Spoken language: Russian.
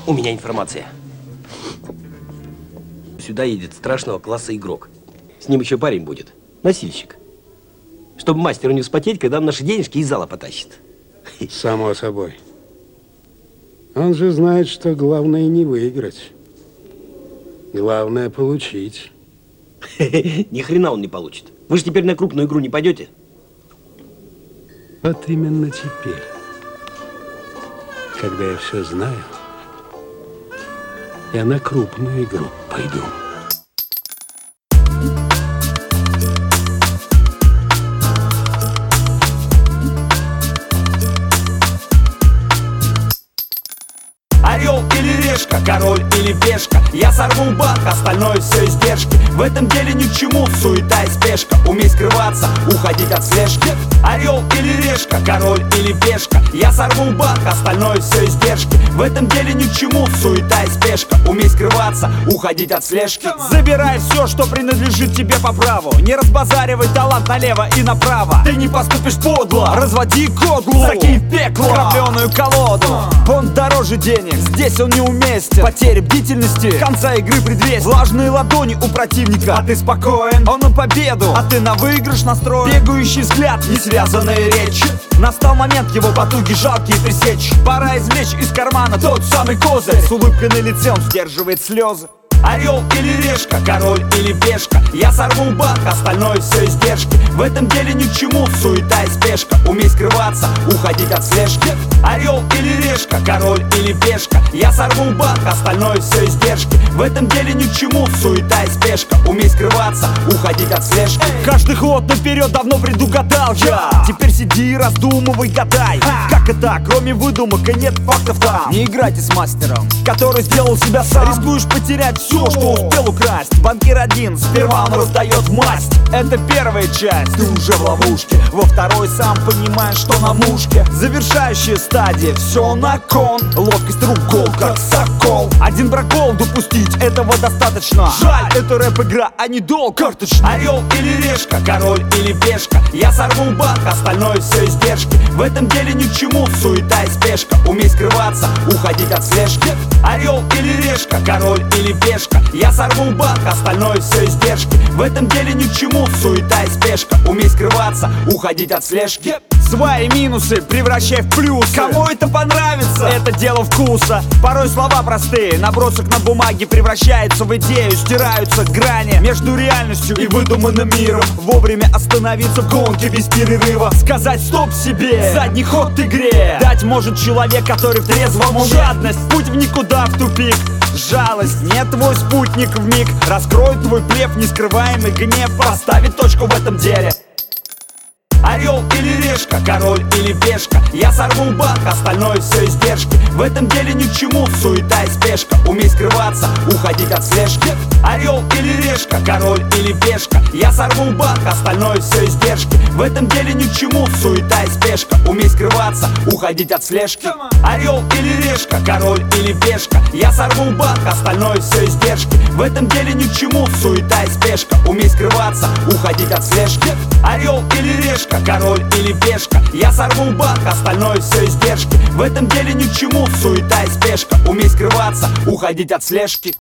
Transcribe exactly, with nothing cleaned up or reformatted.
У меня информация. Сюда едет страшного класса игрок. С ним еще парень будет. Носильщик. Чтобы мастеру не вспотеть, когда он наши денежки из зала потащит. Само собой. Он же знает, что главное не выиграть. Главное получить. Ни хрена он не получит. Вы же теперь на крупную игру не пойдете? Вот именно теперь, когда я все знаю, я на крупную игру пойду. Орел или решка, король или пешка, я сорву банк, остальное все издержки. В этом деле ни к чему суета и спешка. Умей скрываться, уходить от слежки. Орел или решка, король или пешка, я сорву банк, остальное все издержки. В этом деле ни к чему суета и спешка. Умей скрываться, уходить от слежки. Забирай все, что принадлежит тебе по праву. Не разбазаривай талант налево и направо. Ты не поступишь подло, разводи кодлу, закинь в пекло скравленную колоду. Он дороже денег, здесь он неуместен. Потеря бдительности, конца игры предвестник. Влажные ладони у противника, а ты спокоен, он на победу, а ты на выигрыш настроен. Бегающий взгляд, не связанные речи. Настал момент его потуги жалкие пресечь. Пора извлечь из кармана тот самый козырь. С улыбкой на лице он сдерживает слезы. Орел или решка, король или пешка, я сорву банк, остальное все издержки. В этом деле ни к чему суета и спешка. Умей скрываться, уходить от слежки. Орел или решка, король или пешка, я сорву банк, остальное все издержки. В этом деле ни к чему суета и спешка. Умей скрываться, уходить от слежки. Каждый ход наперед давно предугадал я. Теперь сиди и раздумывай, гадай, как это, кроме выдумок и нет фактов там. Не играйте с мастером, который сделал себя сам. Рискуешь потерять все, что успел украсть. Банкир один, сперва он раздает масть. Это первая часть, ты уже в ловушке. Во второй сам понимаешь, что на мушке. Завершающая стадия, все на кон. Ловкость рук гол, как сокол. Один прокол допустить, этого достаточно. Жаль, это рэп-игра, а не долг карточный. Орел или решка, король или пешка, я сорву банк, остальное все издержки. В этом деле ни к чему суета и спешка. Умей скрываться, уходить от слежки. Орел или решка, король или пешка, я сорву банк, остальное все издержки. В этом деле ни к чему суета и спешка. Умей скрываться, уходить от слежки. Свои минусы превращай в плюсы. Кому это понравится, это дело вкуса. Порой слова простые, набросок на бумаге превращается в идею. Стираются грани между реальностью и выдуманным миром. Вовремя остановиться в гонке без перерыва. Сказать стоп себе, задний ход игре дать может человек, который в трезвом уме. Жадность, путь в никуда, в тупик. Жалость, не твой спутник вмиг. Раскроет твой плев, нескрываемый гнев. Поставить точку в этом деле. Орел или решка, король или пешка, я сорву банк, остальное все издержки. В этом деле ни к чему суета и спешка. Умей скрываться, уходить от слежки. Орел или решка, король или пешка, я сорву банк, остальное все издержки. В этом деле ни к чему суета и спешка. Умей скрываться, уходить от слежки. Орел или решка, король или пешка, я сорву банк, остальное все издержки. В этом деле ни к чему суета и спешка. Умей скрываться, уходить от слежки. Орел или решка, король или пешка, я сорву банк, остальное все издержки. В этом деле ни к чему суета и спешка. Умей скрываться, уходить от слежки.